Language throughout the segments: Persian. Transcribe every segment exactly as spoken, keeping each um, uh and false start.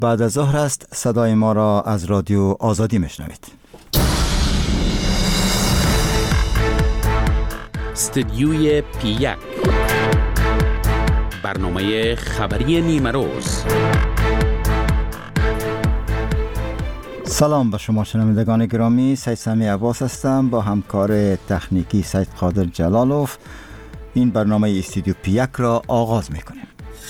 بعد از ظهر است. صدای ما را از رادیو آزادی میشنوید. استدیوی پی یک، برنامه خبری نیمه روز. سلام به شما شنوندگان گرامی، سید سمی عباس هستم با همکار تکنیکی سید قادر جلالوف. این برنامه استدیو پی یک را آغاز میکنیم.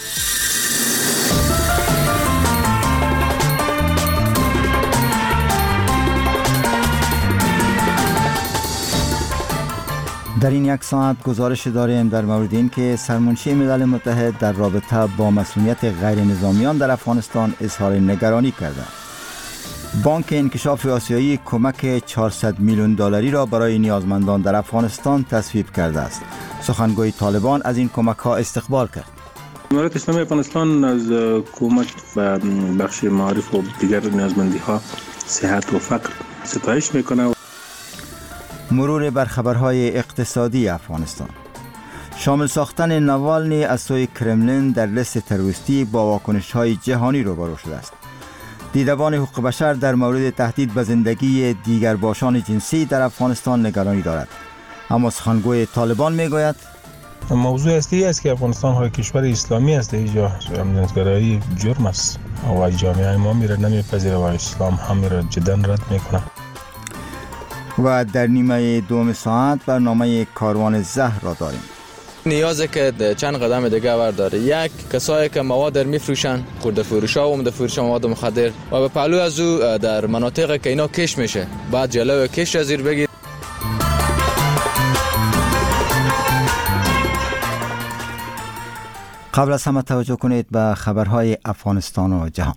در این یک ساعت گزارش داریم در مورد این که سرمنشی ملل متحد در رابطه با مسئولیت غیر نظامیان در افغانستان اظهار نگرانی کرده. بانک انکشاف آسیایی کمک چهارصد میلیون دلاری را برای نیازمندان در افغانستان تصویب کرده است. سخنگوی طالبان از این کمک ها استقبال کرد. امارات اسلامی افغانستان از کمک و بخش معارف و دیگر نیازمندی ها صحت و فقر ستایش میکنه. مرور بر خبرهای اقتصادی افغانستان. شامل ساختن ناوالنی از سوی کرملین در لیست تروریستی با واکنش‌های جهانی روبرو شده است. دیدبان حقوق بشر در مورد تهدید به زندگی دیگر باشان جنسی در افغانستان نگرانی دارد. اما سخنگوی طالبان میگوید موضوع اصلی است که افغانستان های کشور اسلامی است، اینجا امنیتگرایی جرم است و جامعه ما میره نمیپذیره و اسلام هم میره جدا رد میکنه. و در نیمه دوم ساعت برنامه کاروان زهر را داریم. نیازه که چند قدم دیگه ورداره. یک، کسایی که مواد در میفروشن، خورده فروشا و عمده فروشا مواد مخدر، و به پهلو از او در مناطقی که اینا کش میشه بعد جلوی کش را زیر بگیر. قبل از همه توجه کنید به خبرهای افغانستان و جهان.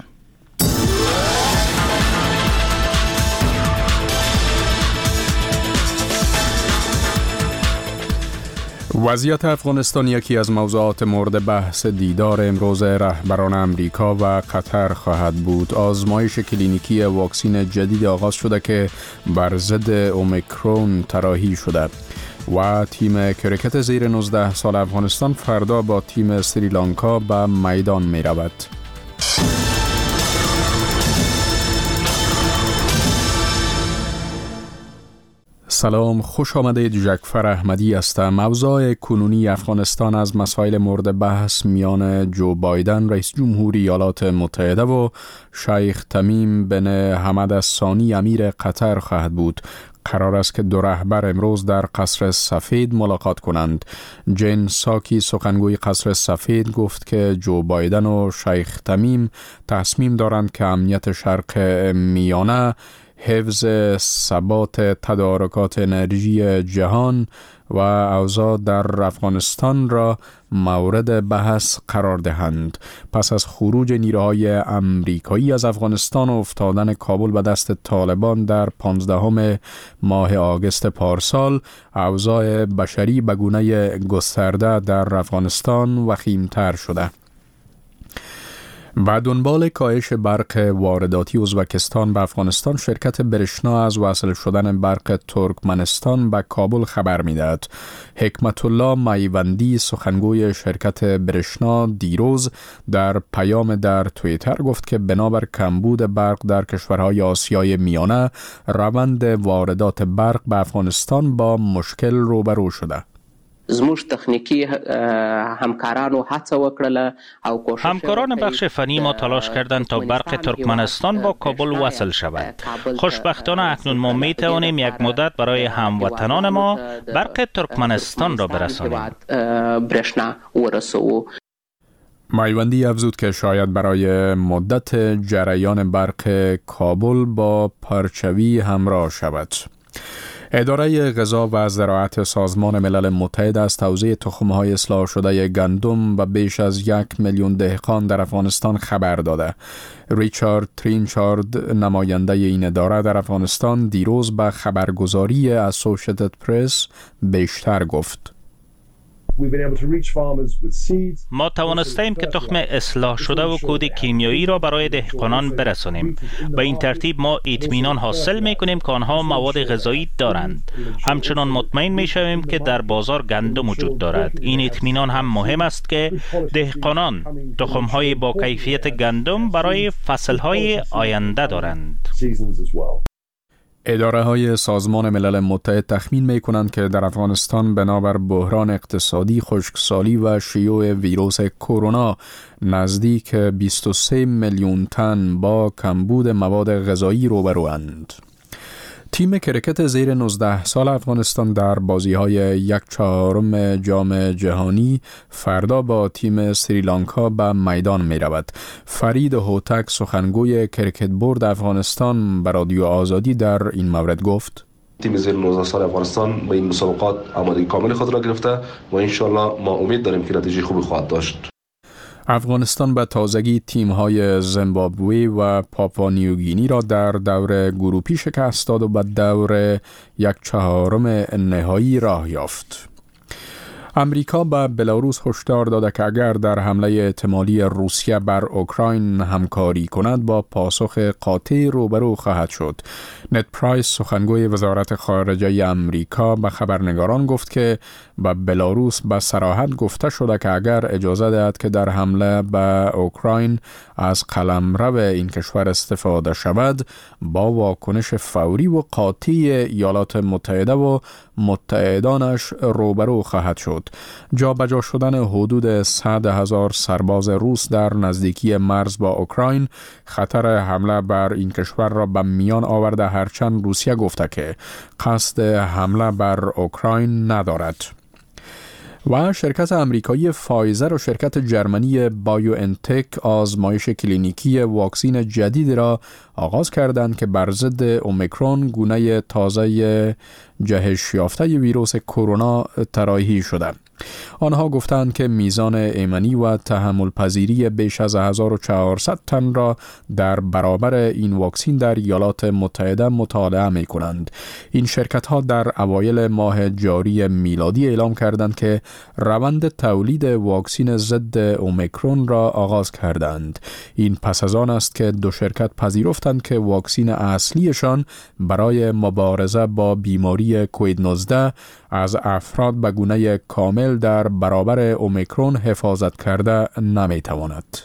وضعیت افغانستان یکی از موضوعات مورد بحث دیدار امروز رهبران امریکا و قطر خواهد بود. آزمایش کلینیکی واکسن جدید آغاز شده که بر ضد اومیکرون طراحی شده و تیم کرکت زیر نوزده سال افغانستان فردا با تیم سریلانکا به میدان می رود. سلام، خوش آمدید. جعفر احمدی هستم. موضوع کنونی افغانستان از مسائل مورد بحث میان جو بایدن رئیس جمهوری ایالات متحده و شیخ تمیم بن حمد الثانی امیر قطر خواهد بود. قرار است که دو رهبر امروز در قصر سفید ملاقات کنند. جین ساکی سخنگوی قصر سفید گفت که جو بایدن و شیخ تمیم تصمیم دارند که امنیت شرق میانه، حفظ ثبات تدارکات انرژی جهان و اوضاع در افغانستان را مورد بحث قرار دهند. پس از خروج نیروهای امریکایی از افغانستان و افتادن کابل به دست طالبان در پانزدهم ماه آگوست پارسال، اوضاع بشری به گونه گسترده در افغانستان وخیم‌تر شده. با دنبال کاهش برق وارداتی ازبکستان به افغانستان، شرکت برشنا از وصل شدن برق ترکمنستان به کابل خبر می‌دهد. حکمت الله میوندی سخنگوی شرکت برشنا دیروز در پیام در توییتر گفت که بنابر کمبود برق در کشورهای آسیای میانه، روند واردات برق به افغانستان با مشکل روبرو شده. زموږ تخنیکی همکارانو هڅه وکړله او کوشش همکاران بخش فنی ما تلاش کردند تا برق ترکمنستان با کابل وصل شود. خوشبختانه اکنون ما می توانیم یک مدت برای هموطنان ما برق ترکمنستان را برسانیم. میوندی افزود که شاید برای مدت جریان برق کابل با پرچوی همراه شود. اداره غذا و زراعت سازمان ملل متحد از توزیع تخم‌های اصلاح شده گندم به بیش از یک میلیون دهقان در افغانستان خبر داده. ریچارد ترینچارد نماینده این اداره در افغانستان دیروز به خبرگزاری اسوسییتد پرس بیشتر گفت. ما توانستیم که تخم اصلاح شده و کود کیمیایی را برای دهقانان برسانیم. به این ترتیب ما اطمینان حاصل می کنیم که آنها مواد غذایی دارند. همچنان مطمئن می شویم که در بازار گندم وجود دارد. این اطمینان هم مهم است که دهقانان تخم‌های با کیفیت گندم برای فصل‌های آینده دارند. اداره های سازمان ملل متحد تخمین می کنند که در افغانستان بنابر بحران اقتصادی، خشکسالی و شیوع ویروس کرونا نزدیک بیست و سه میلیون تن با کمبود مواد غذایی روبروند. تیم کرکت زیر نوزده سال افغانستان در بازی‌های یک چهارم جام جهانی فردا با تیم سریلانکا به میدان می رود. فرید هوتک سخنگوی کرکت بورد افغانستان به رادیو آزادی در این مورد گفت: تیم زیر نوزده سال افغانستان به این مسابقات آمادگی کامل خود را گرفته و انشالله ما امید داریم که نتیجه خوبی خواهد داشت. افغانستان به تازگی تیم‌های زیمبابوه و پاپوا نیوگینی را در دور گروپی شکست داد و به دور یک چهارم نهایی راه یافت. امریکا به بلاروس هشدار داده که اگر در حمله احتمالی روسیه بر اوکراین همکاری کند با پاسخ قاطع روبرو خواهد شد. نت پرایس سخنگوی وزارت خارجه امریکا به خبرنگاران گفت که به بلاروس به صراحت گفته شده که اگر اجازه دهد که در حمله به اوکراین از قلمرو این کشور استفاده شود با واکنش فوری و قاطع ایالات متحده و متحدانش روبرو خواهد شد. جابجا شدن حدود صد هزار سرباز روس در نزدیکی مرز با اوکراین خطر حمله بر این کشور را به میان آورده، هرچند روسیه گفته که قصد حمله بر اوکراین ندارد. و شرکت امریکایی فایزر و شرکت جرمنی بایو انتک آزمایش کلینیکی واکسین جدید را آغاز کردند که بر ضد اومیکرون گونه تازه جهش یافته ویروس کرونا طراحی شده. آنها گفتند که میزان ایمنی و تحمل پذیری بیش از هزار و چهارصد تن را در برابر این واکسین در ایالات متحده مطالعه می کنند. این شرکت ها در اوایل ماه جاری میلادی اعلام کردند که روند تولید واکسین ضد اومیکرون را آغاز کردند. این پس از آن است که دو شرکت پذیرفتند که واکسین اصلیشان برای مبارزه با بیماری کووید نوزده از افراد به گونه کامل در برابر اومیکرون حفاظت کرده نمی تواند.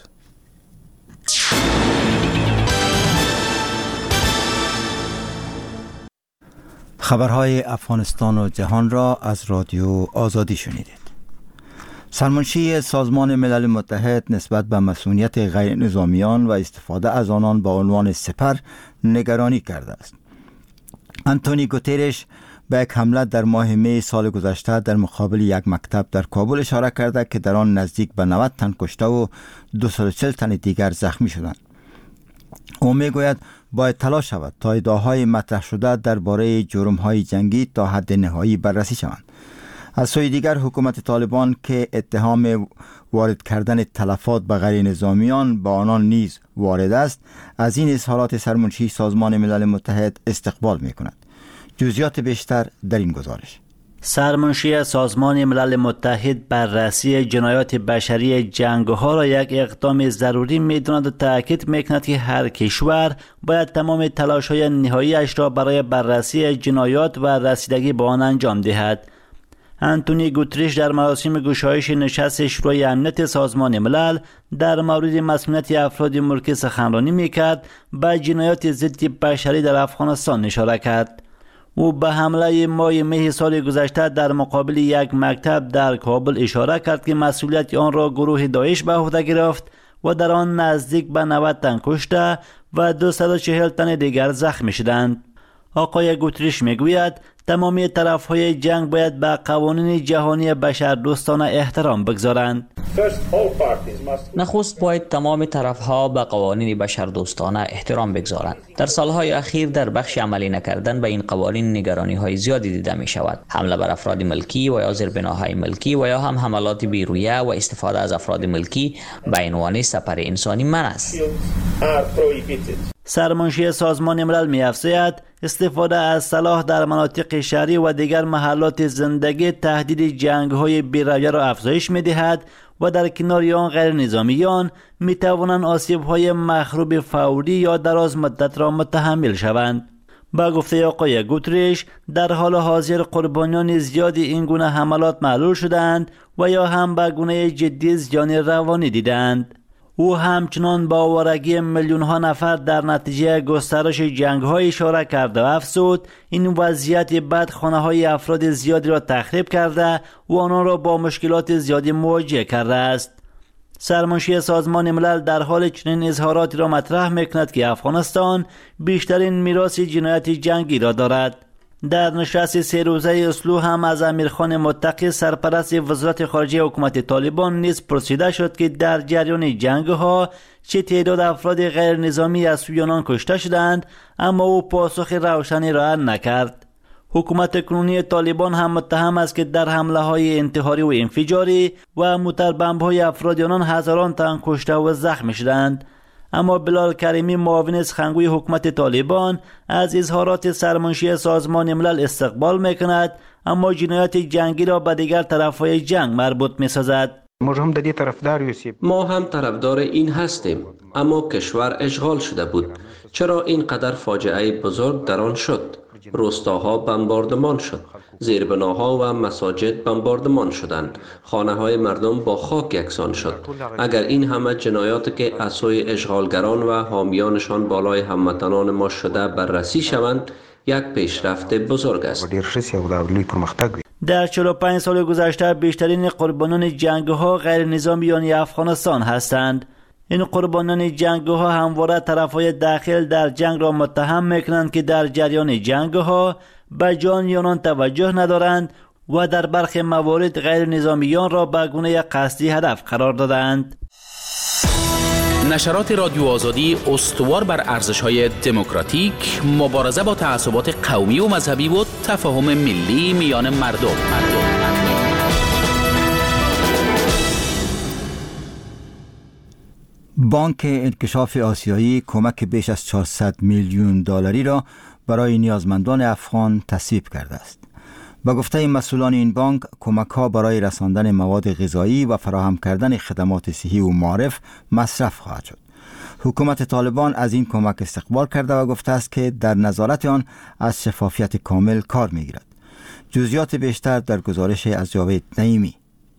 خبرهای افغانستان و جهان را از رادیو آزادی شنیدید. سرمنشی سازمان ملل متحد نسبت به مسئولیت غیر نظامیان و استفاده از آنان با عنوان سپر نگرانی کرده است. آنتونی گوترش به یک حمله در ماه می سال گذشته در مقابل یک مکتب در کابل اشاره کرده که در آن نزدیک به نود تن کشته و دویست و چهل تن دیگر زخمی شدند. او می گوید باید تلاش شود تا ادعاهای مطرح شده درباره جرم‌های جنگی تا حد نهایی بررسی شوند. از سوی دیگر حکومت طالبان که اتهام وارد کردن تلفات به غیر نظامیان با آنان نیز وارد است، از این اظهارات سرمنشی سازمان ملل متحد استقبال می کند. جزئیات بیشتر در این گزارش. سرمنشی سازمان ملل متحد بررسی جنایات بشری جنگ‌ها را یک اقدام ضروری می‌داند و تأکید می‌کند که هر کشور باید تمام تلاش‌های نهایی‌اش را برای بررسی جنایات و رسیدگی به آن انجام دهد. آنتونی گوترش در مراسم گشایش نشست شورای امنیت سازمان ملل در مورد مسئولیت افراد ملکی سخنرانی می‌کرد، به جنایات ضد بشری در افغانستان اشاره کرد. او به حمله ماه مه سال گذشته در مقابل یک مکتب در کابل اشاره کرد که مسئولیت آن را گروه داعش به عهده گرفت و در آن نزدیک به نود تن کشته و دویست و چهل تن دیگر زخمی شدند. آقای گوترش میگوید تمامی طرف‌های جنگ باید به قوانین جهانی بشردوستانه احترام بگذارند. نخست باید تمام طرف‌ها به قوانین بشردوستانه احترام بگذارند. در سالهای اخیر در بخش عملی نکردن به این قوانین نگرانی‌های زیادی دیده می‌شود. حمله بر افراد ملکی و یا زیربناهای ملکی و یا هم حملات بیرویه و استفاده از افراد ملکی به عنوان سپر انسانی منع است. سرمنشی سازمان ملل می‌افزاید استفاده از سلاح در مناطق شهری و دیگر محلات زندگی تهدید جنگ‌های بی‌رویه را افزایش می‌دهد و در کنار آن غیر نظامیان می‌توانند آسیب‌های مخروب فوری یا دراز مدت را متحمل شوند. با گفته آقای گوتریش در حال حاضر قربانیان زیادی این گونه حملات معلول شدند و یا هم به گونه جدی زیان روانی دیدند. او همچنان با آوارگی میلیون ها نفر در نتیجه گسترش جنگ های اشاره کرده و افزود این وضعیت بد خانه های افراد زیادی را تخریب کرده و آنان را با مشکلات زیادی مواجه کرده است. سرمنشی سازمان ملل در حال چنین اظهاراتی را مطرح میکند که افغانستان بیشترین میراث جنایت جنگی را دارد. در نشست سه روزه اسلو هم از امیرخان متقی سرپرست وزارت خارجه حکومت طالبان نیز پرسیده شد که در جریان جنگ ها چه تعداد افراد غیر نظامی از سوی آنان کشته شدند، اما او پاسخ روشنی را نکرد. حکومت کنونی طالبان هم متهم است که در حمله های انتحاری و انفجاری و موتر بمب های افراد آنان هزاران تن کشته و زخمی شدند. اما بلال کریمی معاون سخنگوی حکومت طالبان از اظهارات سرمنشی سازمان ملل استقبال میکند، اما جنایت جنگی را به دیگر طرفهای جنگ مربوط میسازد. ما هم طرفدار این هستیم، اما کشور اشغال شده بود. چرا اینقدر فاجعه بزرگ در آن شد؟ روستاها بمباردمان شد، زیربناها و مساجد بمباردمان شدند، خانه های مردم با خاک یکسان شد. اگر این همه جنایات که از سوی اشغالگران و حامیانشان بالای هموطنان ما شده بررسی شوند، یک پیشرفت بزرگ است. در چهل و پنج سال گذشته بیشترین قربانان جنگ‌ها غیر نظامیان افغانستان هستند. این قربانان جنگ‌ها همواره طرف‌های داخل در جنگ را متهم می‌کنند که در جریان جنگ‌ها به جان آنان توجه ندارند و در برخی موارد غیر نظامیان را به گونه قصدی هدف قرار دادند. نشرات رادیو آزادی استوار بر ارزش‌های دموکراتیک، مبارزه با تعصبات قومی و مذهبی و تفاهم ملی میان مردم. مردم. بانک انکشاف آسیایی کمک بیش از چهارصد میلیون دلاری را برای نیازمندان افغان تصویب کرده است. با گفته مسئولان این بانک، کمک‌ها برای رساندن مواد غذایی و فراهم کردن خدمات صحی و معارف مصرف خواهد شد. حکومت طالبان از این کمک استقبال کرده و گفته است که در نظارت آن از شفافیت کامل کار می‌گیرد. جزئیات بیشتر در گزارش از جاوید نعیمی.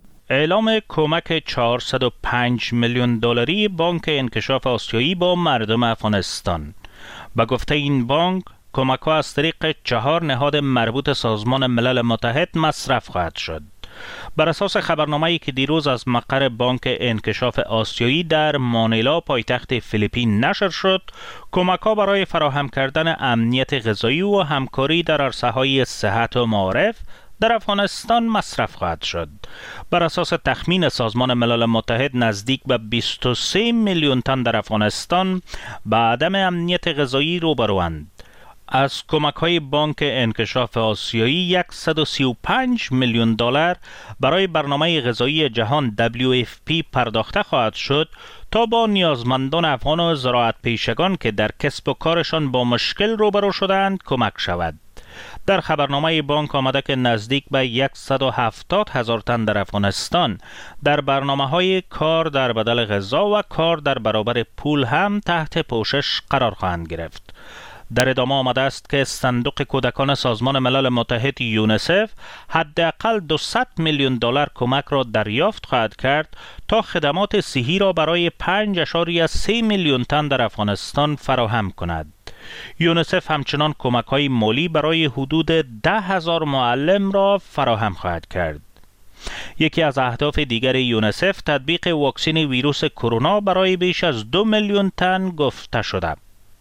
اعلام کمک چهارصد و پنج میلیون دلاری بانک انکشاف آسیایی با مردم افغانستان. با گفته این بانک، کمک‌ها از طریق چهار نهاد مربوط سازمان ملل متحد مصرف خواهد شد. بر اساس خبرنامه‌ای که دیروز از مقر بانک انکشاف آسیایی در مانیلا پایتخت فیلیپین نشر شد، کمک‌ها برای فراهم کردن امنیت غذایی و همکاری در عرصه‌های صحت و معارف در افغانستان مصرف خواهد شد. بر اساس تخمین سازمان ملل متحد، نزدیک به بیست و سه میلیون تن در افغانستان به عدم امنیت غذایی روبروند. از کمک‌های بانک انکشاف آسیایی صد و سی و پنج میلیون دلار برای برنامه غذایی جهان دبلیو اف پی پرداخته خواهد شد تا با نیازمندان افغان و زراعت پیشگان که در کسب و کارشان با مشکل روبرو شدند کمک شود. در خبرنامه بانک آمده که نزدیک به صد و هفتاد هزار تن در افغانستان در برنامه‌های کار در بدل غذا و کار در برابر پول هم تحت پوشش قرار خواهند گرفت. در ادامه آمده است که صندوق کودکان سازمان ملل متحد یونیسف حداقل دویست میلیون دلار کمک را دریافت خواهد کرد تا خدمات صحی را برای پنج ممیز سه میلیون تن در افغانستان فراهم کند. یونیسف همچنان کمک‌های مالی برای حدود ده هزار معلم را فراهم خواهد کرد. یکی از اهداف دیگر یونیسف تطبیق واکسن ویروس کرونا برای بیش از دو میلیون تن گفته شده.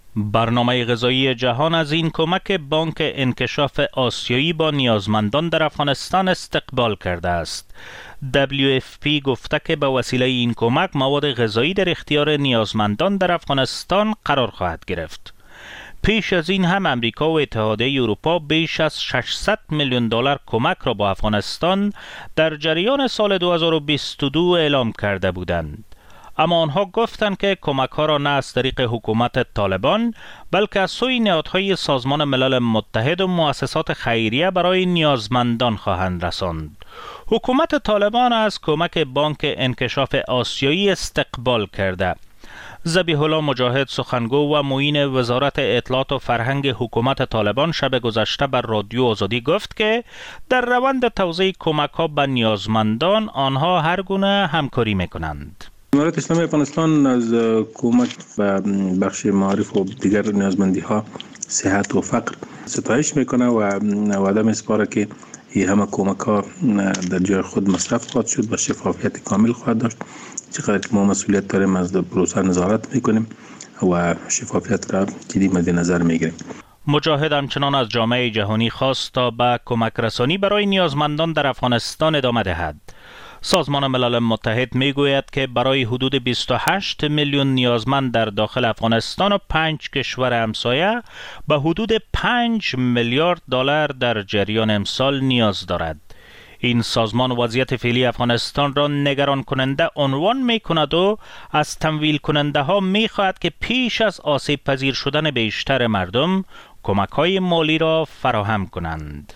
برنامه غذایی جهان از این کمک بانک انکشاف آسیایی با نیازمندان در افغانستان استقبال کرده است. دبلیو اف پی گفته که به وسیله این کمک مواد غذایی در اختیار نیازمندان در افغانستان قرار خواهد گرفت. پیش از این هم امریکا و اتحادیه اروپا بیش از ششصد میلیون دلار کمک را با افغانستان در جریان سال دو هزار و بیست و دو اعلام کرده بودند. اما آنها گفتند که کمک ها را نه از طریق حکومت طالبان بلکه از سوی نهادهای سازمان ملل متحد و مؤسسات خیریه برای نیازمندان خواهند رساند. حکومت طالبان از کمک بانک انکشاف آسیایی استقبال کرده. ذبیح الله مجاهد سخنگو و معین وزارت اطلاعات و فرهنگ حکومت طالبان شب گذشته بر رادیو آزادی گفت که در روند توزیع کمک ها به نیازمندان آنها هر گونه همکاری میکنند. امارت اسلامی افغانستان از کمک و بخش معارف و دیگر نیازمندی ها صحت و فقر ستایش میکنه و وعده میسپاره که این همه کمک ها در جای خود مصرف خواهد شد و شفافیت کامل خواهد داشت. چقدر که ما مسئولیت داریم از پروسه نظارت میکنیم و شفافیت را جدی مد نظر میگیریم. مجاهد همچنان از جامعه جهانی خواست تا به کمک رسانی برای نیازمندان در افغانستان ادامه دهد. سازمان ملل متحد میگوید که برای حدود بیست و هشت میلیون نیازمند در داخل افغانستان و پنج کشور همسایه به حدود پنج میلیارد دلار در جریان امسال نیاز دارد. این سازمان وضعیت فعلی افغانستان را نگران کننده عنوان می کند و از تمویل کننده ها می خواهد که پیش از آسیب پذیر شدن بیشتر مردم کمک های مالی را فراهم کنند.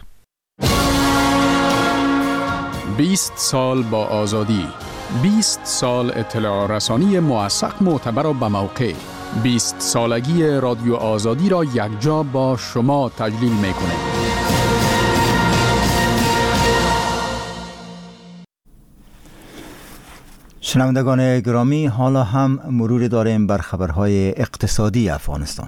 بیست سال با آزادی، بیست سال اطلاع رسانی موثق معتبر و به موقع، بیست سالگی رادیو آزادی را یکجا با شما تجلیل می کنیم. شنوندگان گرامی، حالا هم مرور داریم بر خبرهای اقتصادی افغانستان.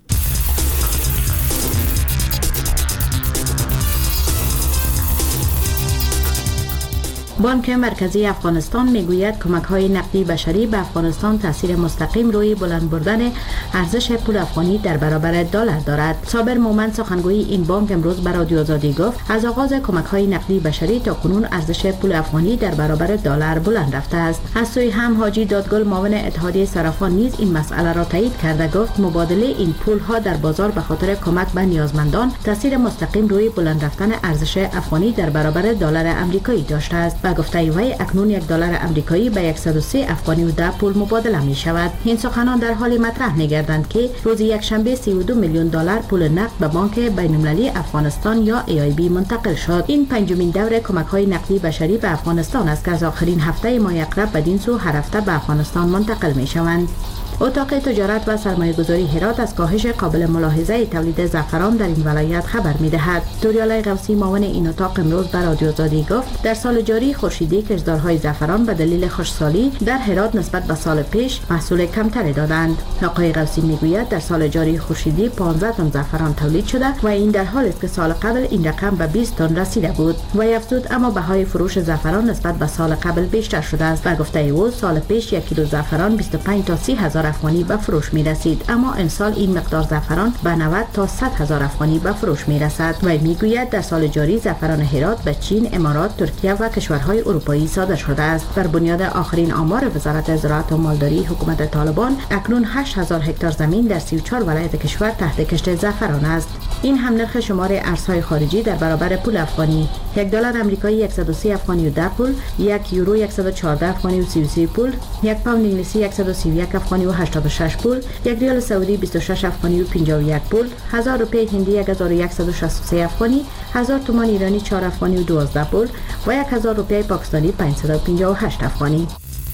بانک مرکزی افغانستان میگوید کمک‌های نقدی بشری به افغانستان تاثیر مستقیم روی بلند بردن ارزش پول افغانی در برابر دلار دارد. صابر مومن سخنگوی این بانک امروز به رادیو آزادی گفت از آغاز کمک‌های نقدی بشری تا کنون ارزش پول افغانی در برابر دلار بلند رفته است. از سوی هم حاجی دادگل معاون اتحادیه صرافان نیز این مسئله را تایید کرده گفت مبادله این پول‌ها در بازار به خاطر کمک به نیازمندان تاثیر مستقیم روی بلند رفتن ارزش افغانی در برابر دلار آمریکایی داشته است. و گفته وی اکنون یک دلار آمریکایی به صد و سه افغانی و ده پول مبادله می شود. این سخنان در حال مطرح می گردند که روز یک شنبه سی و دو میلیون دلار پول نقد به بانک بین‌المللی افغانستان یا ای آی بی منتقل شد. این پنجمین دور کمک های نقدی بشری به افغانستان است که از آخرین هفته ماه اقرب بدین سو هر هفته به افغانستان منتقل می شوند. اتاق تجارت و سرمایه‌گذاری هرات از کاهش قابل ملاحظه تولید زعفران در این ولایت خبر می‌دهد. توریالای قوسی معاون این اتاق امروز به رادیو آزادی گفت در سال جاری خورشیدی کشتزارهای زعفران به دلیل خشکسالی در هرات نسبت به سال پیش محصول کمتری دادند. آقای قوسی میگوید در سال جاری خورشیدی پانزده تن زعفران تولید شده و این در حالی است که سال قبل این رقم به بیست تن رسیده بود. و افزود اما بهای فروش زعفران نسبت به سال قبل بیشتر شده است و گفته او سال پیش یک کیلو زعفران بیست و پنج تا سی هزار افغانی به فروش می رسید، اما امسال این مقدار زعفران به نود تا صد هزار افغانی به فروش می رسد. و میگوید در سال جاری زعفران هرات به چین، امارات، ترکیه و کشورهای اروپایی صادر شده است. بر بنیاد آخرین آمار وزارت زراعت و مالداری حکومت طالبان اکنون هشت هزار هکتار زمین در سی و چهار ولایت کشور تحت کشت زعفران است. این هم نرخ شمار ارزهای خارجی در برابر پول افغانی: یک دلار آمریکایی صد و سی افغانی و ده پول، یک یورو صد و چهارده افغانی و سی و سه پول، یک پوند انگلیسی صد و سی و یک افغانی و هشتاد و شش پول، یک ریال سعودی بیست و شش افغانی و پنجاه و یک پول، هزار روپیه هندی هزار و صد و شصت و سه افغانی، هزار تومان ایرانی چهار افغانی و دوازده پول و یک هزار روپیه پاکستانی پانصد و پنجاه و هشت افغانی.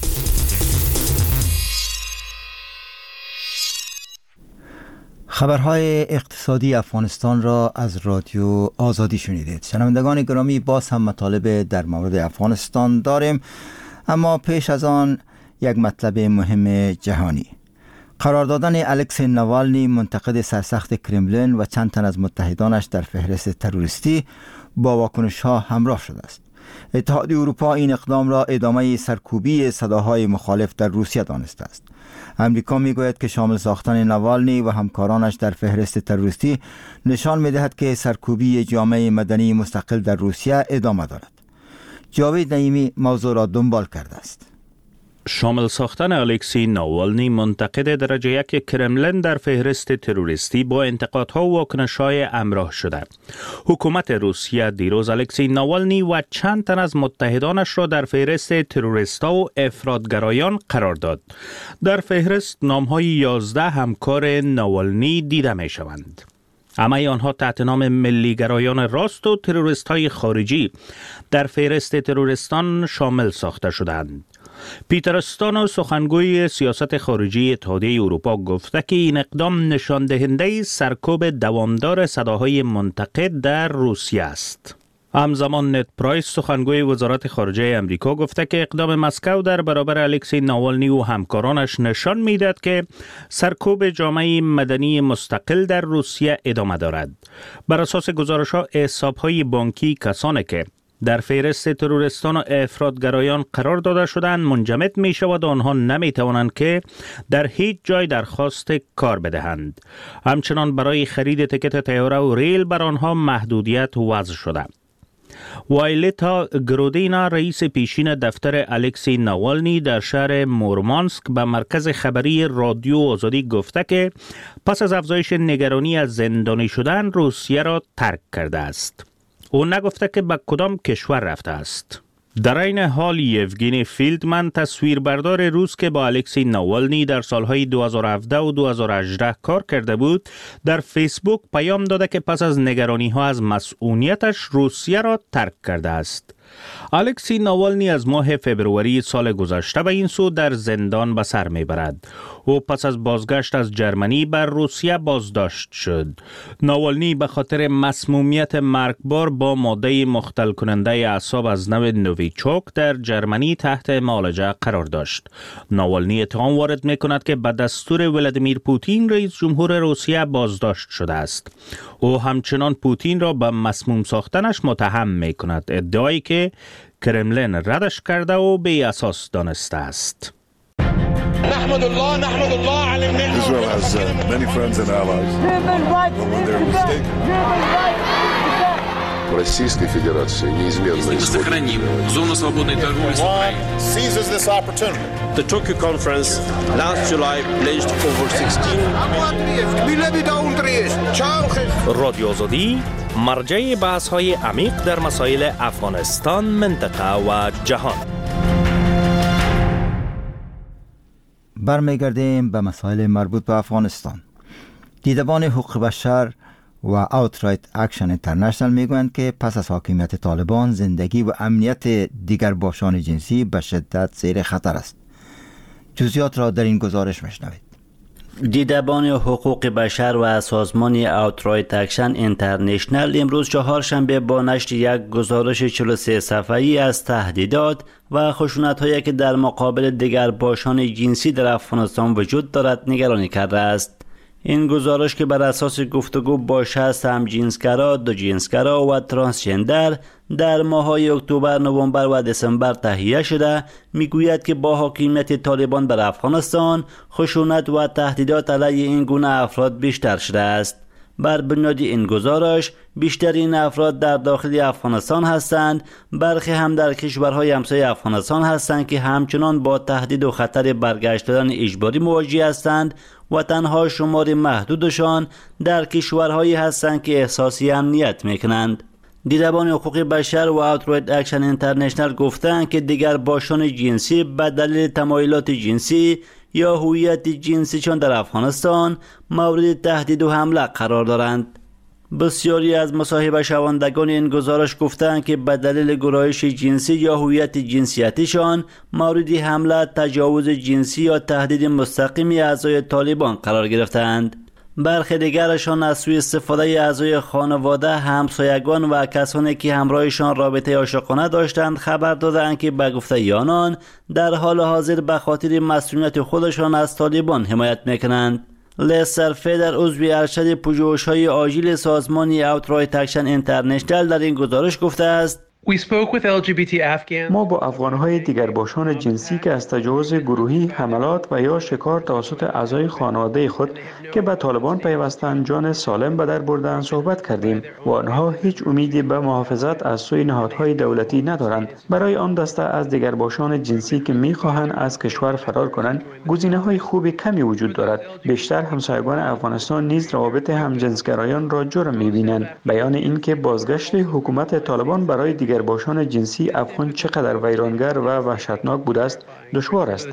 خبرهای اقتصادی افغانستان را از رادیو آزادی شنیدید. شنوندگان گرامی، باز هم مطالب در مورد افغانستان داریم، اما پیش از آن یک مطلب مهم جهانی. قرار دادن الکسی نوالنی منتقد سرسخت کرملین و چند تن از متحدانش در فهرست تروریستی با واکنش ها همراه شده است. اتحادیه اروپا این اقدام را ادامه سرکوبی صداهای مخالف در روسیه دانسته است. امریکا میگوید که شامل ساختن نوالنی و همکارانش در فهرست تروریستی نشان میدهد که سرکوبی جامعه مدنی مستقل در روسیه ادامه دارد. جاوید نعیمی موضوع را دنبال کرده است. شامل ساختن الکسی ناوالنی منتقد درجه یک کرملن در فهرست تروریستی با انتقادها و واکنش‌های همراه شده. حکومت روسیه دیروز الکسی ناوالنی و چند تن از متحدانش را در فهرست تروریستا و افراطگرایان قرار داد. در فهرست نام‌های یازده همکار ناوالنی دیده می‌شوند. همه آنها تحت نام ملیگرایان راست و تروریست‌های خارجی در فهرست تروریستان شامل ساخته شدند. پیتر استانو سخنگوی سیاست خارجی اتحادیه اروپا گفته که این اقدام نشان دهنده سرکوب دوامدار صداهای منتقد در روسیه است. همزمان نت پرایس سخنگوی وزارت خارجه امریکا گفته که اقدام مسکو در برابر الکسی ناوالنی و همکارانش نشان میدهد که سرکوب جامعه مدنی مستقل در روسیه ادامه دارد. بر اساس گزارش‌ها حساب‌های بانکی کسانی که در فهرست تروریستان و افراطگرایان قرار داده شدند منجمد می شود و آنها نمی توانند که در هیچ جای درخواست کار بدهند. همچنان برای خرید تکت طیاره و ریل بر آنها محدودیت وضع شده. وایلتا گرودینا رئیس پیشین دفتر الکسی ناوالنی در شهر مورمانسک به مرکز خبری رادیو آزادی گفته که پس از افزایش نگرانی از زندانی شدن روسیه را ترک کرده است. او نگفته که به کدام کشور رفته است. در این حال یوگینی فیلدمن تصویربردار روس که با الکسی ناوالنی در سالهای دو هزار و هفده و دو هزار و هجده کار کرده بود در فیسبوک پیام داده که پس از نگرانی ها از مسئولیتش روسیه را ترک کرده است. الکسی ناوالنی از ماه فبروری سال گذشته به این سو در زندان به سر میبرد. او پس از بازگشت از جرمنی بر روسیه بازداشت شد. ناوالنی به خاطر مسمومیت مرگبار با ماده مختل کننده اعصاب از نوع نویچوک در جرمنی تحت معالجه قرار داشت. ناوالنی اتهام وارد میکند که به دستور ولادیمیر پوتین رئیس جمهور روسیه بازداشت شده است. او همچنان پوتین را به مسموم ساختنش متهم میکند، ادعایی که کرملن ردش کرده و بی اساس دانسته است. نحمد الله نحمد الله على النعمة. Israel has uh, many friends and allies. When they're mistaken. Российской Федерации неизменно исходит. Сохраним зону свободной торговли с Украиной. Seizes this opportunity. The Tokyo conference last July pledged over sixteen. رادیو آزادی مرجع بحث‌های عمیق در مسائل افغانستان، منطقه و جهان. برمیگردیم به مسائل مربوط به افغانستان. دیدبان حقوق بشر و اوترایت اکشن اینترنشنال میگویند که پس از حاکمیت طالبان زندگی و امنیت دیگر باشان جنسی به شدت زیر خطر است. جزئیات را در این گزارش میشنوید. دیدبان حقوق بشر و سازمان اوترایت اکشن اینترنشنال امروز چهارشنبه با نشر یک گزارش چهل و سه صفحه‌ای از تهدیدات و خشونت‌هایی که در مقابل دیگر باشان جنسی در افغانستان وجود دارد نگرانی کرده است. این گزارش که بر اساس گفتگو با شصت همجنسگرا، دو جنسگرا و ترانسجندر در ماه‌های اکتبر، نوامبر و دسامبر تهیه شده میگوید که با حاکمیت طالبان بر افغانستان خشونت و تهدیدات علیه این گونه افراد بیشتر شده است. بر بنیاد این گزارش بیشتر این افراد در داخل افغانستان هستند، برخی هم در کشورهای همسایه افغانستان هستند که همچنان با تهدید و خطر برگشت دادن اجباری مواجه هستند و تنها شمار محدودشان در کشورهایی هستند که احساسی امنیت میکنند. دیدبان حقوق بشر و اوترایت اکشن اینترنشنال گفتند که دیگر باشان جنسی به دلیل تمایلات جنسی یا هویت جنسیشان در افغانستان مورد تهدید و حمله قرار دارند. بسیاری از مصاحبه شوندگان این گزارش گفتند که به دلیل گرایش جنسی یا هویت جنسیتیشان مورد حمله، تجاوز جنسی یا تهدید مستقیمی اعضای طالبان قرار گرفتند. برخی دیگرشان از سوء استفاده اعضای خانواده، همسایگان و کسانی که همراهشان رابطه عاشقانه داشتند خبر دادند که به گفته آنان در حال حاضر به خاطر مسئولیت خودشان از طالبان حمایت میکنند. لستر فیدر عضو ارشد پژوهش‌های آژیل سازمان اوترایت اکشن اینترنشنال در این گزارش گفته است: ما با افغان‌های دیگر باشان جنسی که از تجاوز گروهی، حملات و یا شکار توسط اعضای خانواده خود که به طالبان پیوستند جان سالم به در بردند صحبت کردیم و آنها هیچ امیدی به محافظت از سوی نهادهای دولتی ندارند. برای آن دسته از دیگر باشان جنسی که می‌خواهند از کشور فرار کنند، گزینه‌های خوب کمی وجود دارد. بیشتر همسایگان افغانستان نیز روابط همجنسگرایان را جرم می‌بینند. بیان این که بازگشت حکومت طالبان برای دیگر باشان جنسی افغان چقدر ویرانگر و وحشتناک بوده است دشوار است.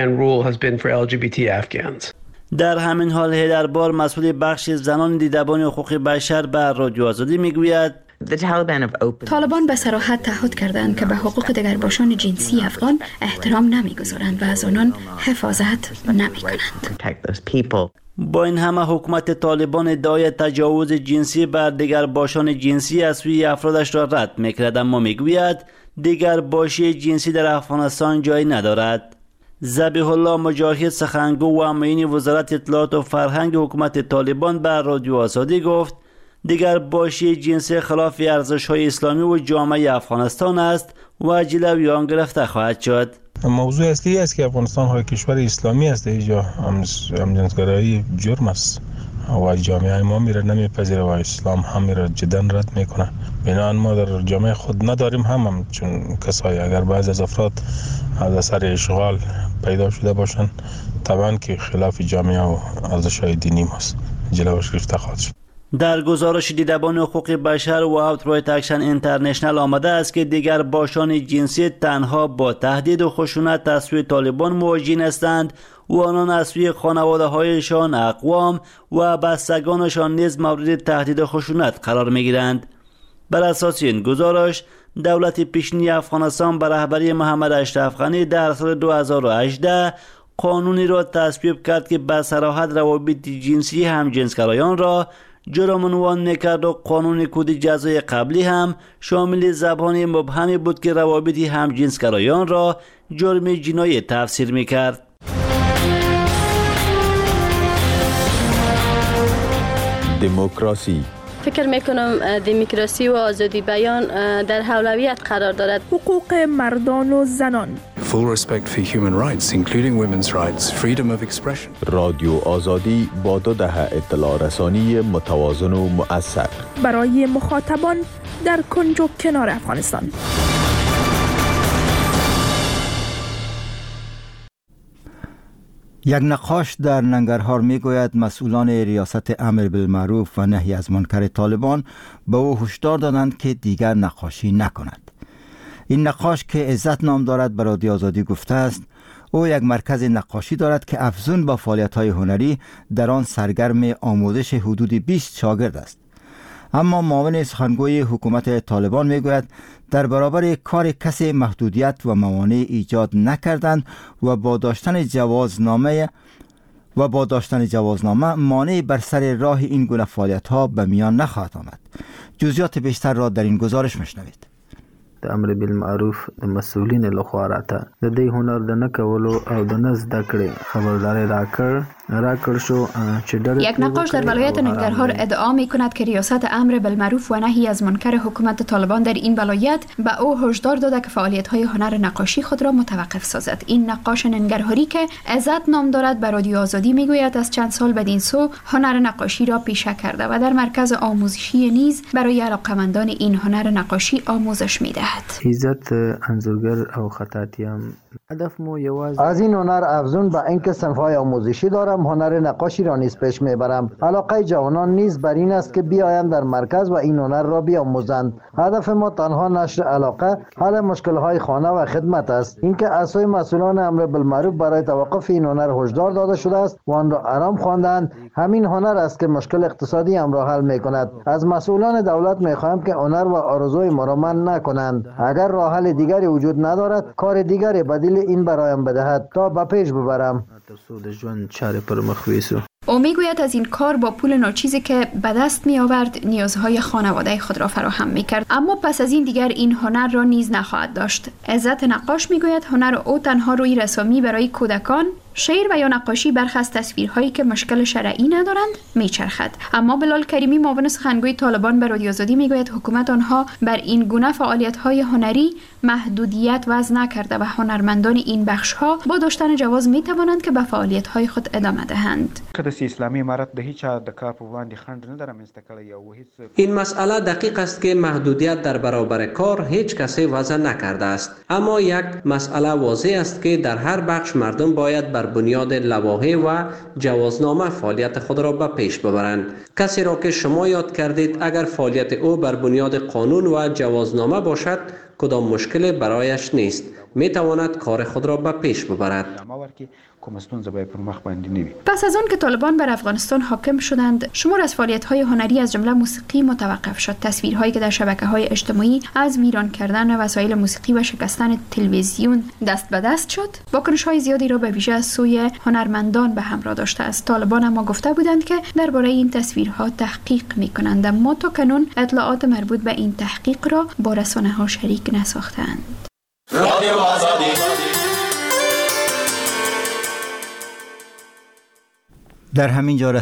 در همین حال هیدربار مسئول بخش زنان دیدبان حقوق بشر به رادیو آزادی میگوید طالبان به صراحت تعهد کردند که به حقوق دیگرباشان جنسی افغان احترام نمیگذارند و از آنان حفاظت نمیکنند. با این همه حکومت طالبان ادعای تجاوز جنسی بر دیگرباشان جنسی از سوی افرادش را رد میکند، اما میگوید دیگرباشی جنسی در افغانستان جایی ندارد. ذبیح الله مجاهد سخنگو و معین وزارت اطلاعات و فرهنگ حکومت طالبان به رادیو آزادی گفت دیگرباشی جنسی خلاف ارزش‌های اسلامی و جامعه افغانستان است و جلوی آن گرفته خواهد شد. موضوع اصلی است که افغانستان های کشور اسلامی است، اینجا همجنسگرایی جرم است و جامعه ما میره نمیپذیره و اسلام هم میره جدا رد میکنه. بنابراین ما در جامعه خود نداریم هم, هم چون کسایی اگر بعض از افراد از اثر اشغال پیدا شده باشند طبعا که خلاف جامعه و ارزش‌های دینی ماست، جلوش گرفته خواهد شد. در گزارش دیدبان حقوق بشر و اوترایت اکشن اینترنشنال آمده است که دیگر باشان جنسی تنها با تهدید و خشونت از سوی طالبان مواجه هستند و آنان از سوی خانواده هایشان، اقوام و بستگانشان نیز مورد تهدید و خشونت قرار می گیرند. بر اساس این گزارش دولت پیشینی افغانستان به رهبری محمد اشرف غنی در سال دو هزار و هجده قانونی را تصویب کرد که به صراحت روابط جنسی همجنسگرایان را جرم عنوان میکرد و قانون کد جزای قبلی هم شامل زبان مبهمی بود که روابط همجنسگرایان را جرم جنایی تفسیر میکرد. دموکراسی فکر میکنم دموکراسی و آزادی بیان در اولویت قرار دارد. حقوق مردان و زنان. Full respect for human rights, including women's rights, freedom of expression. رادیو آزادی با دو دهه اطلاع رسانی متوازن و مؤثر برای مخاطبان در کنج و کنار افغانستان. یک نقاش در ننگرهار میگوید مسئولان ریاست امر بالمعروف و نهی از منکر طالبان به او هشدار دادند که دیگر نقاشی نکند. این نقاش که عزت نام دارد به رادیو آزادی گفته است او یک مرکز نقاشی دارد که افزون با فعالیت‌های هنری در آن سرگرم آموزش حدود بیست شاگرد است. اما معاون سخنگوی حکومت طالبان میگوید در برابر کار کسی محدودیت و موانع ایجاد نکردند و با داشتن جوازنامه و با داشتن جوازنامه مانع بر سر راه این گونه فعالیت‌ها به میان نخواهد آمد. جزئیات بیشتر را در این گزارش مشنوید. د امر بالمعروف د مسئولین لخوا راته د دې هنر د نه کولو او د نه زده کړې خبرداری راکړ راکړ شو چې یک نقاش در ولایت ننگرهار ادعا می کند که ریاست امر بالمعروف و نهی از منکر حکومت طالبان در این ولایت به او هشدار داده که فعالیت‌های هنر نقاشی خود را متوقف سازد. این نقاش ننگرهاری که عزت نام دارد به رادیو آزادی میگوید از چند سال بدین سو هنر نقاشی را پیشه کرده و در مرکز آموزشی نیز برای علاقه‌مندان این هنر نقاشی آموزش می‌دهد. عزت انځورګر او خطاطیم هدف مو یوازې از این هنر افزون به اینکه صنف‌های آموزشی دارم هنر نقاشی را نیز پیش میبرم. علاقه جوانان نیز بر این است که بیایند در مرکز و این هنر را بیاموزند. هدف ما تنها نشر علاقه، حل مشکل‌های خانه و خدمت است. اینکه از سوی مسئولان امر بالمعروف برای توقف این هنر هشدار داده شده است و آن را آرام خواندند. همین هنر است که مشکل اقتصادی هم را حل میکند. از مسئولان دولت میخواهم که هنر و آرزوی ما را منع نکنند. اگر راه حل دیگری وجود ندارد کار دیگری بدیل این برایم بدهد تا به پیش ببرم. او میگوید از این کار با پول ناچیزی که به دست می آورد نیازهای خانواده خود را فراهم می کرد، اما پس از این دیگر این هنر را نیز نخواهد داشت. عزت نقاش میگوید هنر او تنها روی رسامی برای کودکان شعر و یا نقاشی برخی از تصویرهایی که مشکل شرعی ندارند میچرخد. اما بلال کریمی معاون سخنگوی طالبان به رادیو آزادی میگوید حکومت آنها بر این گونه فعالیت‌های هنری محدودیت وضع نکرده و هنرمندان این بخش‌ها با داشتن جواز میتوانند که به فعالیت‌های خود ادامه دهند. اسلامی امارت د هیچ د کار په وړاندې خنډ نه درمنځته کړی او هیڅ این مسئله دقیق است که محدودیت در برابر کار هیچ کسی وضع نکرده است، اما یک مسئله واضح است که در هر بخش مردم باید بر بنیاد لوایح و جوازنامه فعالیت خود را به پیش ببرند. کسی را که شما یاد کردید اگر فعالیت او بر بنیاد قانون و جوازنامه باشد کدام مشکل برایش نیست، می تواند کار خود را به پیش ببرد. پس از آن که طالبان بر افغانستان حاکم شدند، شمار از فعالیت‌های هنری از جمله موسیقی متوقف شد. تصویرهایی که در شبکه‌های اجتماعی از ویران کردن وسایل موسیقی و شکستن تلویزیون دست به دست شد، واکنش‌های زیادی را به ویژه از سوی هنرمندان به همراه داشته است. طالبان اما گفته بودند که درباره این تصویرها تحقیق می‌کنند، اما تا کنون اطلاعات مربوط به این تحقیق را با رسانه‌ها شریک نساختند. رادیو آزادی در همین جا